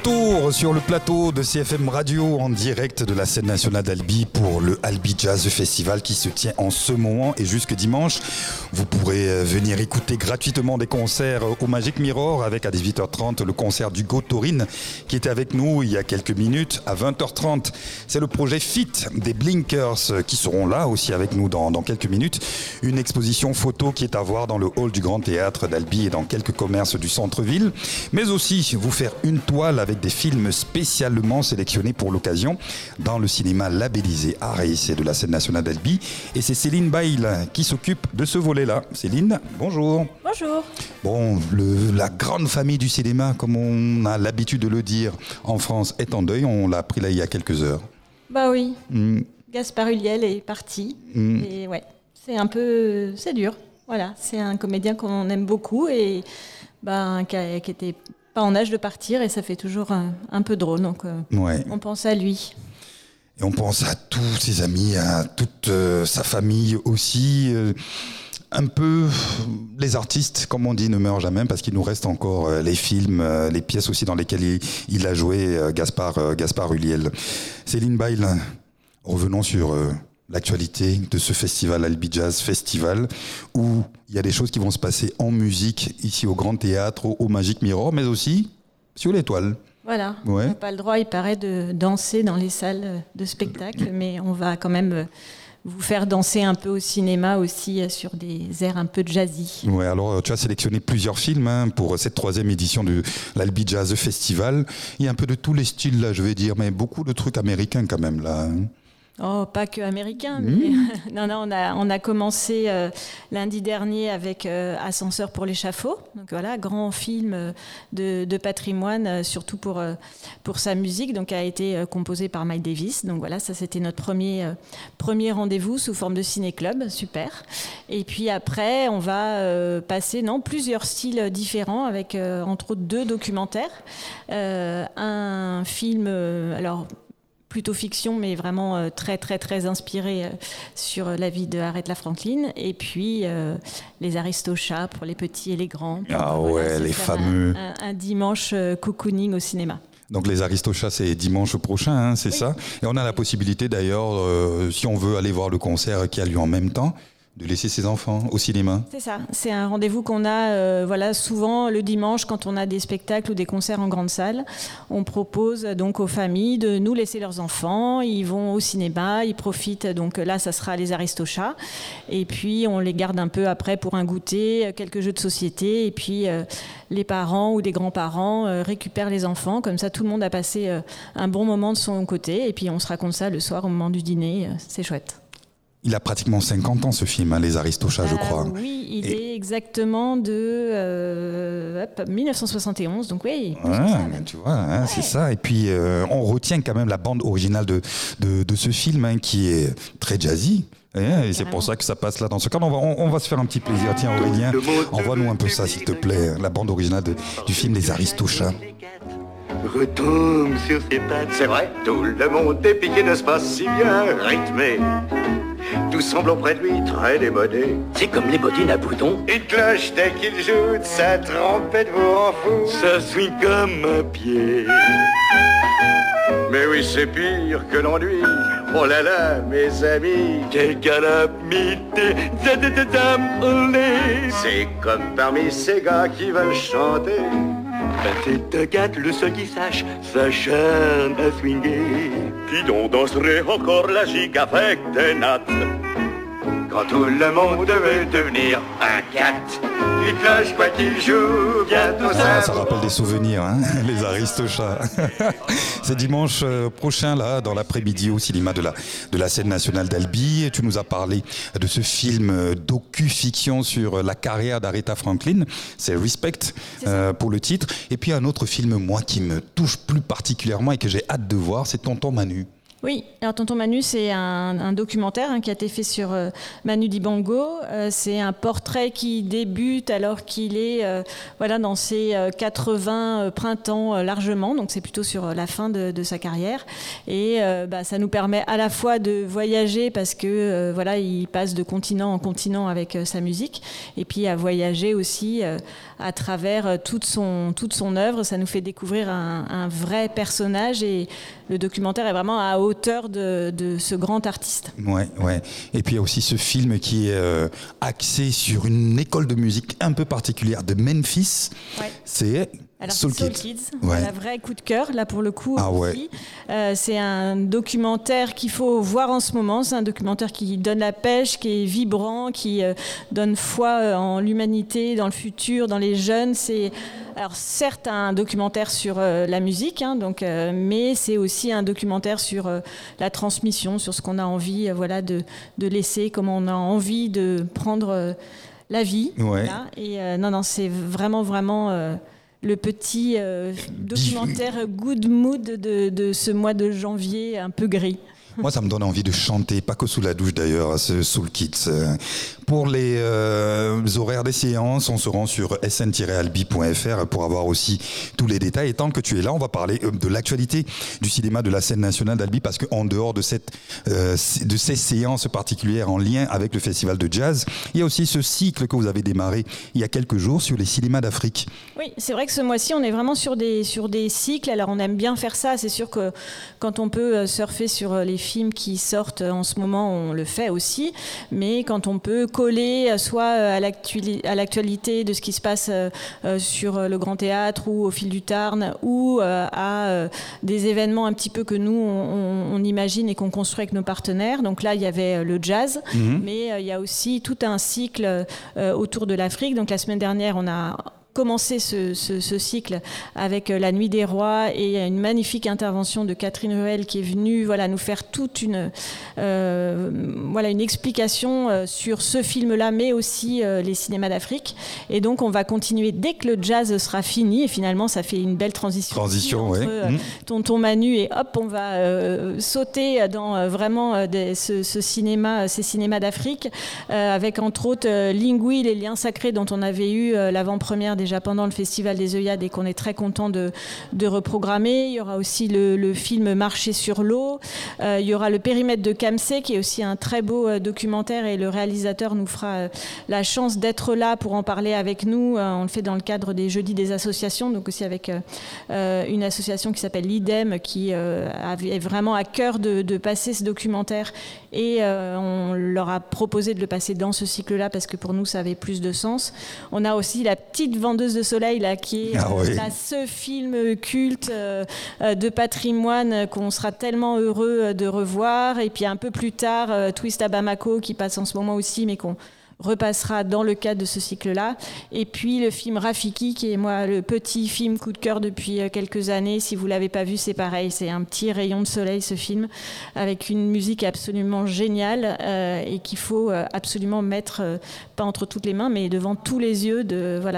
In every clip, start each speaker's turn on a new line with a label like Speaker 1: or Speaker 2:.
Speaker 1: retour sur le plateau de CFM Radio en direct de la scène nationale d'Albi pour le Albi Jazz Festival qui se tient en ce moment et jusque dimanche. Vous pourrez venir écouter gratuitement des concerts au Magic Mirror avec à 18h30 le concert d'Hugo Taurine qui était avec nous il y a quelques minutes. À 20h30, c'est le projet Fit des Blinkers qui seront là aussi avec nous dans quelques minutes. Une exposition photo qui est à voir dans le hall du Grand Théâtre d'Albi et dans quelques commerces du centre-ville. Mais aussi vous faire une toile avec des films spécialement sélectionnés pour l'occasion dans le cinéma labellisé Aris de la scène nationale d'Albi. Et c'est Céline Bail qui s'occupe de ce volet-là. Céline, bonjour.
Speaker 2: Bonjour.
Speaker 1: Bon, la grande famille du cinéma, comme on a l'habitude de le dire en France, est en deuil. On l'a appris là il y a quelques heures.
Speaker 2: Bah oui. Gaspard Ulliel est parti. Et ouais, c'est dur. Voilà, c'est un comédien qu'on aime beaucoup et qui était pas en âge de partir et ça fait toujours un peu drôle. Donc on pense à lui.
Speaker 1: Et on pense à tous ses amis, à toute sa famille aussi. Un peu, les artistes, comme on dit, ne meurent jamais parce qu'il nous reste encore les films, les pièces aussi dans lesquelles il a joué, Gaspard Ulliel. Céline Bail, revenons sur l'actualité de ce festival Albi Jazz Festival où il y a des choses qui vont se passer en musique ici au Grand Théâtre, au Magic Mirror, mais aussi sur l'Étoile.
Speaker 2: Voilà, on n'a pas le droit, il paraît, de danser dans les salles de spectacle, mais on va quand même vous faire danser un peu au cinéma aussi sur des airs un peu jazzy. Ouais,
Speaker 1: alors tu as sélectionné plusieurs films pour cette 3e édition de l'Albi Jazz Festival. Il y a un peu de tous les styles là, je vais dire, mais beaucoup de trucs américains quand même là.
Speaker 2: Oh, pas que américain, mais non, on a commencé lundi dernier avec Ascenseur pour l'échafaud. Donc voilà, grand film de patrimoine, surtout pour sa musique, donc a été composé par Miles Davis. Donc voilà, ça c'était notre premier rendez-vous sous forme de ciné-club, super. Et puis après, on va passer plusieurs styles différents avec entre autres 2 documentaires, un film plutôt fiction, mais vraiment très, très, très inspiré sur la vie de Aretha Franklin. Et puis, les Aristochats pour les petits et les grands.
Speaker 1: Ah ouais, les fameux.
Speaker 2: Un dimanche cocooning au cinéma.
Speaker 1: Donc les Aristochats, c'est dimanche prochain, c'est ça. Et on a la possibilité d'ailleurs, si on veut aller voir le concert qui a lieu en même temps, de laisser ses enfants au cinéma.
Speaker 2: C'est ça, c'est un rendez-vous qu'on a souvent le dimanche quand on a des spectacles ou des concerts en grande salle. On propose donc aux familles de nous laisser leurs enfants, ils vont au cinéma, ils profitent, donc là ça sera les Aristochats, et puis on les garde un peu après pour un goûter, quelques jeux de société, et puis les parents ou les grands-parents récupèrent les enfants, comme ça tout le monde a passé un bon moment de son côté, et puis on se raconte ça le soir au moment du dîner, c'est chouette.
Speaker 1: Il a pratiquement 50 ans ce film, Les Aristochats, je crois.
Speaker 2: Oui, il est exactement de 1971, donc oui.
Speaker 1: Tu vois, c'est ça. Et puis on retient quand même la bande originale de ce film qui est très jazzy. Et c'est pour ça que ça passe là dans ce cadre. On va se faire un petit plaisir. Tiens Aurélien, envoie-nous un peu ça s'il te plaît, la bande originale du film Les Aristochats.
Speaker 3: Retombe sur ses pattes, c'est vrai, tout le monde est piqué, n'est-ce pas, si bien rythmé. Tout semble auprès de lui très démodé.
Speaker 4: C'est comme les bottines à boutons.
Speaker 3: Une cloche dès qu'il joue de sa trompette vous rend fou.
Speaker 4: Ça swing comme un pied.
Speaker 3: Mais oui, c'est pire que l'ennui. Oh là là, mes amis,
Speaker 4: quelle calamité.
Speaker 3: C'est comme parmi ces gars qui veulent chanter.
Speaker 4: C'est un gars, le seul qui sache s'acharne à swinguer.
Speaker 3: Qui donc danserait encore la gigue avec des nattes? Quand tout le monde veut devenir un cat, il cloche quoi qu'il joue, bientôt
Speaker 1: ça rappelle des souvenirs, les Aristochats. C'est dimanche prochain, là, dans l'après-midi au cinéma de la scène nationale d'Albi. Tu nous as parlé de ce film docu-fiction sur la carrière d'Aretha Franklin. C'est Respect pour le titre. Et puis un autre film, moi, qui me touche plus particulièrement et que j'ai hâte de voir, c'est Tonton Manu.
Speaker 2: Oui, alors Tonton Manu, c'est un documentaire qui a été fait sur Manu Dibango. C'est un portrait qui débute alors qu'il est dans ses 80 printemps largement, donc c'est plutôt sur la fin de sa carrière. Et ça nous permet à la fois de voyager parce que il passe de continent en continent avec sa musique, et puis à voyager aussi à travers toute son œuvre. Ça nous fait découvrir un vrai personnage, et le documentaire est vraiment à hauteur de ce grand artiste.
Speaker 1: Ouais. Et puis il y a aussi ce film qui est axé sur une école de musique un peu particulière de Memphis. Ouais. C'est Soul Kids.
Speaker 2: Ouais. Un vrai coup de cœur, là pour le coup.
Speaker 1: aussi.
Speaker 2: C'est un documentaire qu'il faut voir en ce moment. C'est un documentaire qui donne la pêche, qui est vibrant, qui donne foi en l'humanité, dans le futur, dans les jeunes. C'est certes un documentaire sur la musique, mais c'est aussi un documentaire sur la transmission, sur ce qu'on a envie de laisser, comment on a envie de prendre la vie.
Speaker 1: Ouais.
Speaker 2: Voilà. Et c'est vraiment le petit documentaire good mood de ce mois de janvier un peu gris.
Speaker 1: Moi, ça me donne envie de chanter, pas que sous la douche d'ailleurs, ce Soul Kids. Pour les horaires des séances, on se rend sur sn-albi.fr pour avoir aussi tous les détails. Et tant que tu es là, on va parler de l'actualité du cinéma de la scène nationale d'Albi, parce qu'en dehors de ces séances particulières en lien avec le festival de jazz, il y a aussi ce cycle que vous avez démarré il y a quelques jours sur les cinémas d'Afrique.
Speaker 2: Oui, c'est vrai que ce mois-ci, on est vraiment sur des cycles. Alors, on aime bien faire ça. C'est sûr que quand on peut surfer sur les films qui sortent en ce moment, on le fait aussi. Mais quand on peut coller soit à l'actualité de ce qui se passe sur le Grand Théâtre ou au Fil du Tarn, ou à des événements un petit peu que nous, on imagine et qu'on construit avec nos partenaires. Donc là, il y avait le jazz, mais il y a aussi tout un cycle autour de l'Afrique. Donc la semaine dernière, on a commencé ce cycle avec la Nuit des Rois, et une magnifique intervention de Catherine Ruel qui est venue nous faire toute une explication sur ce film-là, mais aussi les cinémas d'Afrique. Et donc on va continuer dès que le jazz sera fini, et finalement ça fait une belle transition entre Tonton Manu, et hop, on va sauter dans ces cinémas d'Afrique, avec entre autres Lingui, les liens sacrés, dont on avait eu l'avant-première déjà pendant le Festival des œillades et qu'on est très content de reprogrammer. Il y aura aussi le film Marcher sur l'eau. Il y aura le périmètre de Kamsé, qui est aussi un très beau documentaire, et le réalisateur nous fera la chance d'être là pour en parler avec nous. On le fait dans le cadre des Jeudis des associations, donc aussi avec une association qui s'appelle l'IDEM, qui est vraiment à cœur de passer ce documentaire, et on leur a proposé de le passer dans ce cycle-là parce que pour nous ça avait plus de sens. On a aussi La Petite Vendeuse de Soleil, qui est ce film culte de patrimoine qu'on sera tellement heureux de revoir. Et puis un peu plus tard, Twist à Bamako, qui passe en ce moment aussi, mais qu'on repassera dans le cadre de ce cycle-là. Et puis le film Rafiki, qui est le petit film coup de cœur depuis quelques années. Si vous ne l'avez pas vu, c'est pareil, c'est un petit rayon de soleil, ce film, avec une musique absolument géniale, et qu'il faut absolument mettre, pas entre toutes les mains, mais devant tous les yeux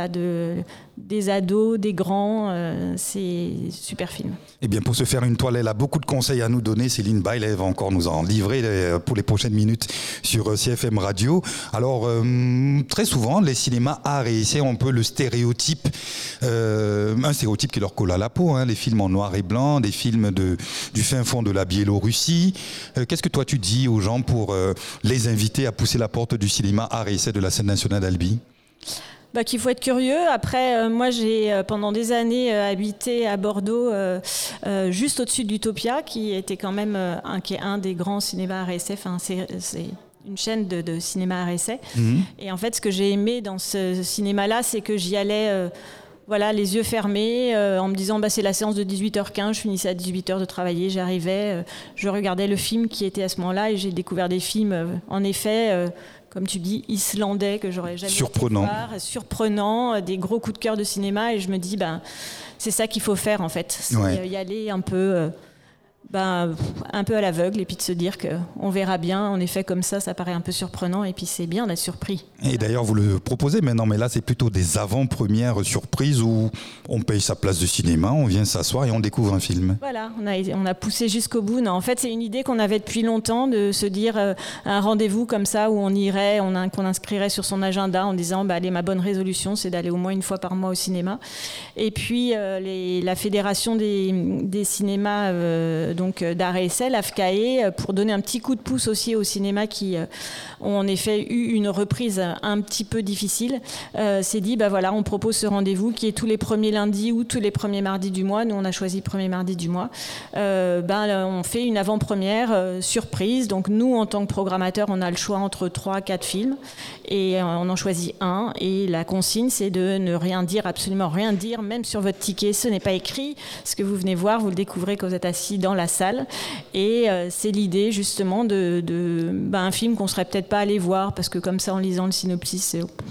Speaker 2: des ados, des grands. C'est super film.
Speaker 1: Eh bien, pour se faire une toile, elle a beaucoup de conseils à nous donner. Céline Bailey va encore nous en livrer pour les prochaines minutes sur CFM Radio. Alors, très souvent, les cinémas art et essai ont un peu le stéréotype, un stéréotype qui leur colle à la peau, les films en noir et blanc, des films du fin fond de la Biélorussie. Qu'est-ce que toi tu dis aux gens pour les inviter à pousser la porte du cinéma art et essai de la scène nationale d'Albi ?
Speaker 2: Qu'il faut être curieux. Après, moi, j'ai pendant des années habité à Bordeaux, juste au-dessus d'Utopia, qui était quand même qui est un des grands cinémas RSF. Enfin, c'est une chaîne de cinéma RSF. Et en fait, ce que j'ai aimé dans ce cinéma-là, c'est que j'y allais les yeux fermés, en me disant c'est la séance de 18h15, je finissais à 18h de travailler, j'arrivais, je regardais le film qui était à ce moment-là, et j'ai découvert des films, en effet, comme tu dis, islandais, que j'aurais jamais été voir, surprenant, des gros coups de cœur de cinéma, et je me dis, c'est ça qu'il faut faire en fait, c'est y aller un peu Un peu à l'aveugle, et puis de se dire qu'on verra bien. En effet, comme ça paraît un peu surprenant, et puis c'est bien d'être surpris.
Speaker 1: Et d'ailleurs, vous le proposez maintenant, mais là, c'est plutôt des avant-premières surprises où on paye sa place de cinéma, on vient s'asseoir et on découvre un film.
Speaker 2: Voilà, on a poussé jusqu'au bout. Non, en fait, c'est une idée qu'on avait depuis longtemps, de se dire un rendez-vous comme ça où on irait, qu'on inscrirait sur son agenda en disant allez, ma bonne résolution, c'est d'aller au moins une fois par mois au cinéma. Et puis, la Fédération des cinémas donc d'art et essai, l'AFCAE, pour donner un petit coup de pouce aussi aux cinémas qui ont en effet eu une reprise un petit peu difficile, s'est dit on propose ce rendez-vous qui est tous les premiers lundis ou tous les premiers mardis du mois. Nous, on a choisi le premier mardi du mois. On fait une avant-première surprise. Donc nous, en tant que programmateur, on a le choix entre 3-4 films et on en choisit un. Et la consigne, c'est de ne rien dire, absolument rien dire, même sur votre ticket. Ce n'est pas écrit. Ce que vous venez voir, vous le découvrez quand vous êtes assis dans la salle. Et c'est l'idée justement un film qu'on serait peut-être pas allé voir parce que comme ça, en lisant le synopsis,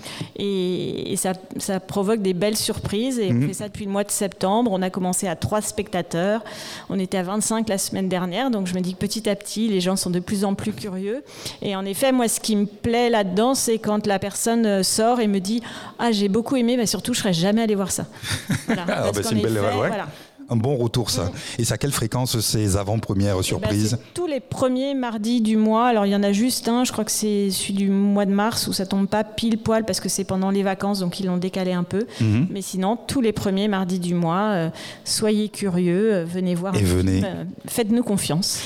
Speaker 2: et ça provoque des belles surprises. Et on fait ça depuis le mois de septembre. On a commencé à 3 spectateurs. On était à 25 la semaine dernière. Donc je me dis que petit à petit, les gens sont de plus en plus curieux. Et en effet, moi, ce qui me plaît là-dedans, c'est quand la personne sort et me dit « Ah, j'ai beaucoup aimé, mais surtout, je serais jamais allé voir ça. » Voilà.
Speaker 1: C'est une belle voilà. Un bon retour, ça. Et c'est à quelle fréquence ces avant-premières surprises ?
Speaker 2: C'est tous les premiers mardis du mois. Alors, il y en a juste un, je crois que c'est celui du mois de mars, où ça tombe pas pile poil parce que c'est pendant les vacances, donc ils l'ont décalé un peu. Mais sinon, tous les premiers mardis du mois, soyez curieux, venez voir.
Speaker 1: Et venez.
Speaker 2: Faites-nous confiance.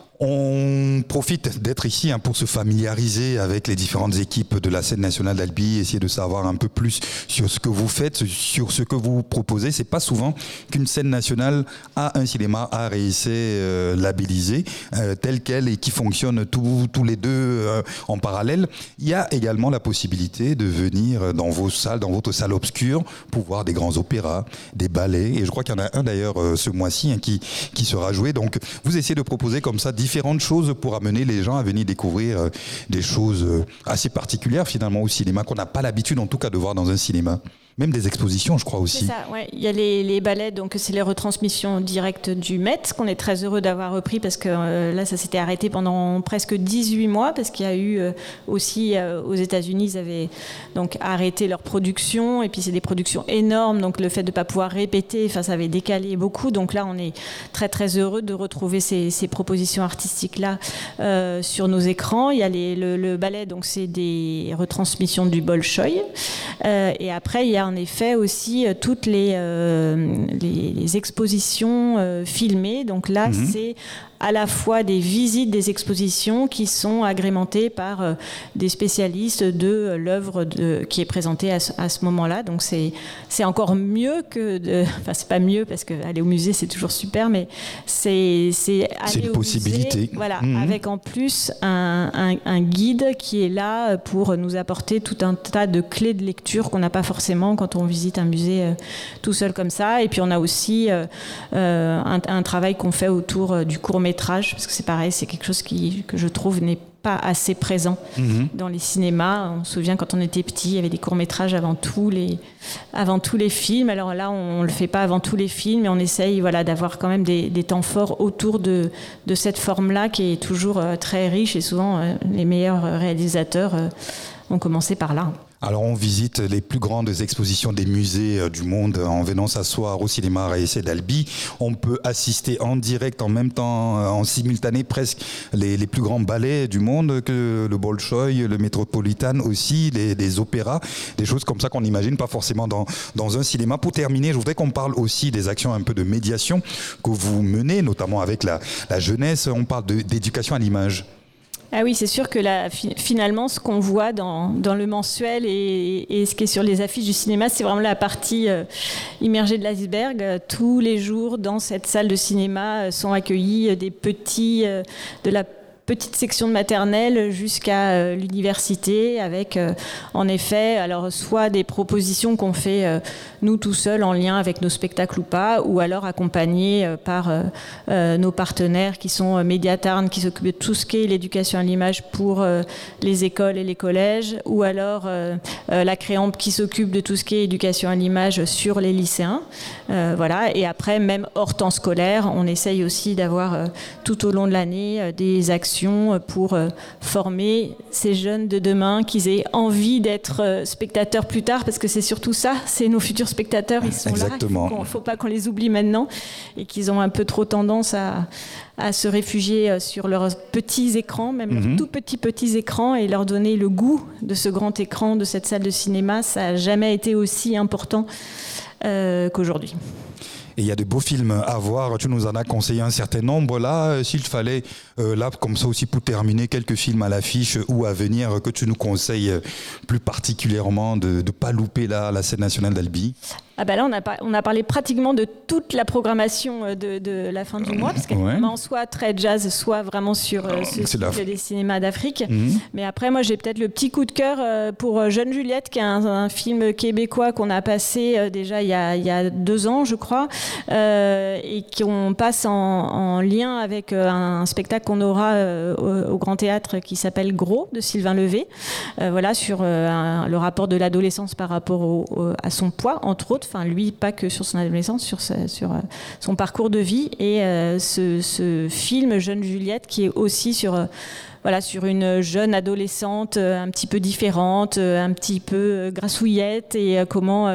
Speaker 1: On profite d'être ici pour se familiariser avec les différentes équipes de la scène nationale d'Albi, essayer de savoir un peu plus sur ce que vous faites, sur ce que vous proposez. C'est pas souvent qu'une scène nationale a un cinéma art et essai labellisé tel quel et qui fonctionne tous les deux en parallèle. Il y a également la possibilité de venir dans vos salles, dans votre salle obscure, pour voir des grands opéras, des ballets. Et je crois qu'il y en a un d'ailleurs ce mois-ci qui sera joué. Donc vous essayez de proposer comme ça différentes choses pour amener les gens à venir découvrir des choses assez particulières finalement au cinéma, qu'on n'a pas l'habitude en tout cas de voir dans un cinéma. Même des expositions, je crois aussi.
Speaker 2: C'est ça, ouais. Il y a les ballets, donc c'est les retransmissions directes du Met, qu'on est très heureux d'avoir repris parce que là, ça s'était arrêté pendant presque 18 mois parce qu'il y a eu aussi aux États-Unis, ils avaient donc arrêté leur production et puis c'est des productions énormes, donc le fait de ne pas pouvoir répéter, ça avait décalé beaucoup. Donc là, on est très très heureux de retrouver ces propositions artistiques-là sur nos écrans. Il y a le ballet, donc c'est des retransmissions du Bolchoï. Et après, il y a en effet aussi toutes les expositions filmées. Donc là, c'est à la fois des visites des expositions qui sont agrémentées par des spécialistes de l'œuvre qui est présentée à ce moment-là. Donc c'est encore mieux que enfin c'est pas mieux parce que aller au musée c'est toujours super, mais c'est aller
Speaker 1: une
Speaker 2: au
Speaker 1: possibilité.
Speaker 2: Musée, voilà, avec en plus un guide qui est là pour nous apporter tout un tas de clés de lecture qu'on n'a pas forcément quand on visite un musée tout seul comme ça. Et puis on a aussi un travail qu'on fait autour du court-métrage, parce que c'est pareil, c'est quelque chose que je trouve n'est pas assez présent dans les cinémas. On se souvient quand on était petit, il y avait des courts-métrages avant tous les films. Alors là, on le fait pas avant tous les films, mais on essaye d'avoir quand même des temps forts autour de cette forme-là qui est toujours très riche et souvent les meilleurs réalisateurs ont commencé par là.
Speaker 1: Alors on visite les plus grandes expositions des musées du monde en venant s'asseoir au cinéma art et essai d'Albi. On peut assister en direct, en même temps, en simultané presque, les plus grands ballets du monde, que le Bolchoï, le Metropolitan aussi, des opéras, des choses comme ça qu'on n'imagine pas forcément dans un cinéma. Pour terminer, je voudrais qu'on parle aussi des actions un peu de médiation que vous menez, notamment avec la jeunesse. On parle d'éducation à l'image.
Speaker 2: Ah oui, c'est sûr que finalement, ce qu'on voit dans le mensuel et ce qui est sur les affiches du cinéma, c'est vraiment la partie immergée de l'iceberg. Tous les jours, dans cette salle de cinéma, sont accueillis des petits, de la petite section de maternelle jusqu'à l'université, avec en effet, alors soit des propositions qu'on fait nous tout seuls en lien avec nos spectacles ou pas, ou alors accompagnés par nos partenaires qui sont Mediatarn, qui s'occupent de tout ce qui est l'éducation à l'image pour les écoles et les collèges, ou alors la Créamp qui s'occupe de tout ce qui est éducation à l'image sur les lycéens. Voilà. Et après, même hors temps scolaire, on essaye aussi d'avoir tout au long de l'année des actions pour former ces jeunes de demain, qu'ils aient envie d'être spectateurs plus tard, parce que c'est surtout ça, c'est nos futurs spectateurs, ils sont
Speaker 1: Exactement.
Speaker 2: là, il ne faut pas qu'on les oublie maintenant, et qu'ils ont un peu trop tendance à se réfugier sur leurs petits écrans, même leurs tout petits écrans, et leur donner le goût de ce grand écran, de cette salle de cinéma. Ça n'a jamais été aussi important qu'aujourd'hui.
Speaker 1: Et il y a de beaux films à voir, tu nous en as conseillé un certain nombre. Là, s'il fallait, là, comme ça aussi pour terminer, quelques films à l'affiche ou à venir que tu nous conseilles plus particulièrement de ne pas louper là, la scène nationale d'Albi.
Speaker 2: Ah bah là, on a parlé pratiquement de toute la programmation de la fin du mois, parce qu'elle est vraiment soit très jazz, soit vraiment sur ce cycle des cinémas d'Afrique. Mais après, moi, j'ai peut-être le petit coup de cœur pour Jeune Juliette, qui est un film québécois qu'on a passé déjà il y a 2 ans, je crois, et qu'on passe en lien avec un spectacle qu'on aura au Grand Théâtre qui s'appelle Gros, de Sylvain Levé, voilà, sur le rapport de l'adolescence par rapport à son poids, entre autres. Enfin, lui, pas que sur son adolescence, sur son parcours de vie. Et ce film Jeune Juliette, qui est aussi sur une jeune adolescente un petit peu différente, un petit peu grassouillette, et comment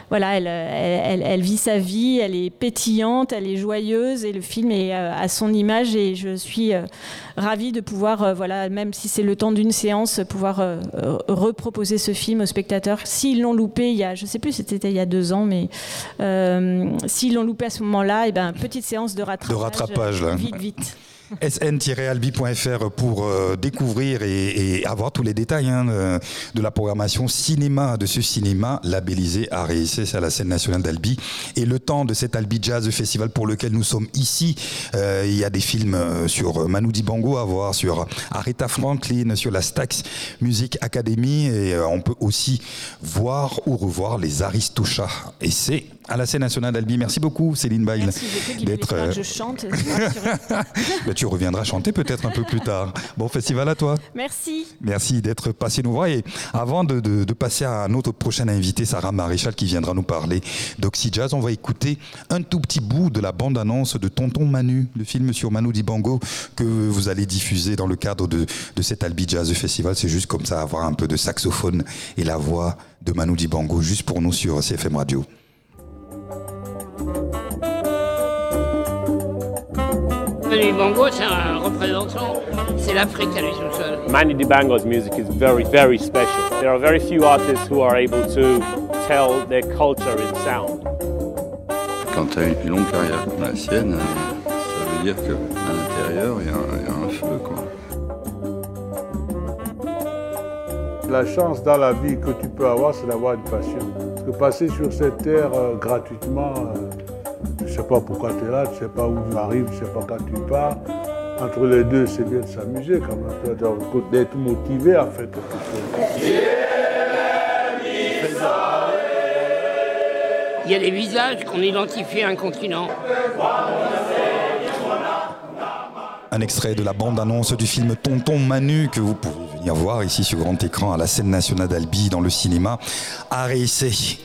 Speaker 2: elle vit sa vie, elle est pétillante, elle est joyeuse, et le film est à son image, et je suis ravie de pouvoir, même si c'est le temps d'une séance, pouvoir reproposer ce film aux spectateurs. S'ils l'ont loupé, je ne sais plus, c'était il y a 2 ans, mais s'ils l'ont loupé à ce moment-là, petite séance de rattrapage
Speaker 1: là.
Speaker 2: Vite.
Speaker 1: sn-albi.fr pour découvrir et avoir tous les détails de la programmation cinéma de ce cinéma labellisé AREIC à la scène nationale d'Albi. Et le temps de cet Albi Jazz Festival pour lequel nous sommes ici, il y a des films sur Manu Dibango à voir, sur Aretha Franklin, sur la Stax Music Academy, et on peut aussi voir ou revoir les Aristochats. Et c'est à la scène nationale d'Albi. Merci beaucoup Céline Bail d'être.
Speaker 2: Je chante.
Speaker 1: Tu reviendras chanter peut-être un peu plus tard. Bon festival à toi. Merci d'être passé nous voir. Et avant de passer à notre prochaine invitée, Sarah Maréchal, qui viendra nous parler d'Oxy Jazz, on va écouter un tout petit bout de la bande-annonce de Tonton Manu, le film sur Manu Dibango que vous allez diffuser dans le cadre de cet Albi Jazz Festival. C'est juste comme ça, avoir un peu de saxophone et la voix de Manu Dibango juste pour nous sur CFM Radio.
Speaker 5: Manu Dibango, c'est un représentant, c'est l'Afrique à lui tout seul.
Speaker 6: Manu Dibango's music is very, very special. There are very few artists who are able to tell their culture in sound.
Speaker 7: Quand tu as une longue carrière comme la sienne, ça veut dire qu'à l'intérieur, il y a un feu, quoi.
Speaker 8: La chance dans la vie que tu peux avoir, c'est d'avoir une passion. Parce que passer sur cette terre gratuitement, je ne sais pas pourquoi tu es là, tu ne sais pas où tu arrives, tu ne sais pas quand tu pars. Entre les deux, c'est bien de s'amuser quand même, d'être motivé à faire quelque chose.
Speaker 5: Il y a des visages qu'on identifie à un continent.
Speaker 1: Un extrait de la bande-annonce du film Tonton Manu que vous pouvez venir voir ici sur grand écran à la scène nationale d'Albi dans le cinéma AREIC.